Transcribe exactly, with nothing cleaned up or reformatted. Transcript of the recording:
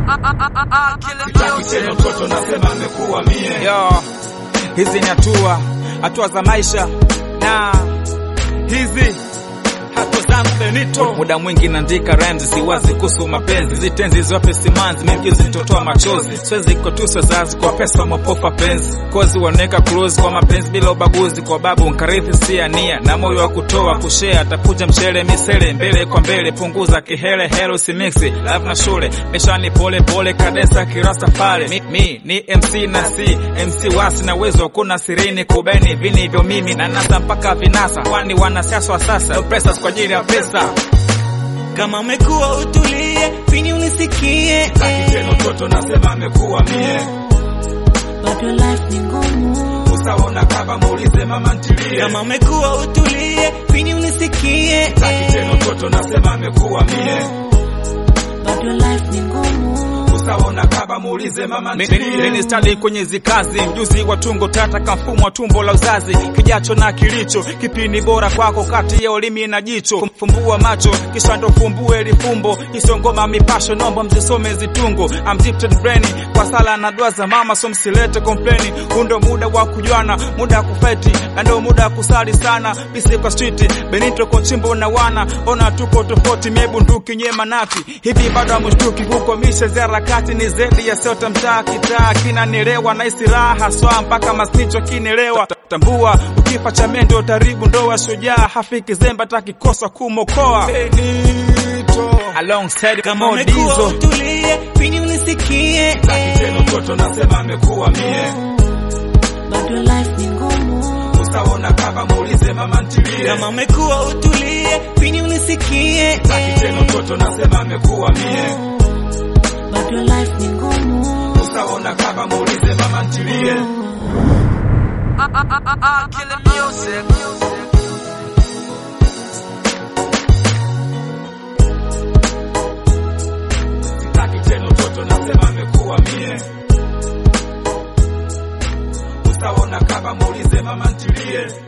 Kitendo mtoto nasema amekuwa mie. Yo, hizi ni hatua, hatua za maisha. Na hizi hatua zangu Benito. Muda mwingi naandika rhymes siwazi kuhusu mapenzi. Zitenzi zote simanzi mimi zitotoa machozi. Siwezi kutusa zazi kwa pesa mapofa penzi. Kozi waneka close kwa mapenzi bila ubaguzi. Kwa babu nkarithi si nia na moyo wa kutoa kushare. Atakuja mchele misele mbele kwa mbele. Punguza kihele hero si mixi love na shule. Meshani pole pole kadesa kirasta pale. Mi, mi ni M C na C M C wasi na wezo kuna sirini kubeni vini hivyo mimi na nasa mpaka vinasa. Kwani wanasiasa wa sasa no pressures kwa ajili ya pesa. Kama umekuwa utulie, fini unisikie. Kitendo mtoto nasema amekuwa mie. Bado life ni ngumu. Usaona kaba muulize mama ntilie. Kama umekuwa utulie, fini unisikie. Kitendo mtoto nasema amekuwa mie. Bado life ni ngumu. Usaona kaba muulize mama ntilie. Mimi study kwenye zikazi, mjuzi wa tungo tata kamfumo wa tumbo la uzazi. Kijacho na kilicho, kipini bora kwako kati ya ulimi na jicho. Fumbua macho, kisha ndo fumbue lifumbo. Hizo ngoma mipasho nomba mzisome zitungo. I'm gifted brain, kwa sala na dua za mama so msilete complain. Hundo muda wa kujuana, muda wa kufeti, na ndo muda wa kusali sana. Bisi kwa street, Benito kwa chimbo na wana. Ona tuko tofauti mebu nduki nyema nati. Hivi bado amshtuki huko mishe zera kati ni zedi ya sota mtaa kitaa. Kina nilewa na isiraha swa mpaka masnicho kinelewa. Tambua ukifa cha mendo taribu ndoa shujaa. Hafiki zemba takikosa kumokoa Benito alongside kama umekuwa utulie, fini unisikie. Kitendo mtoto nasema amekuwa mie. Bado life ni ngumu. Usaona kaba muulize mama ntilie. Kama umekuwa utulie, fini unisikie. Kitendo mtoto nasema amekuwa mie. Bado life ni ngumu. Usaona kaba muulize mama ntilie. Kill the music. Kitendo mtoto nasema amekuwa mie. Usaona kaba muulize mama ntilie.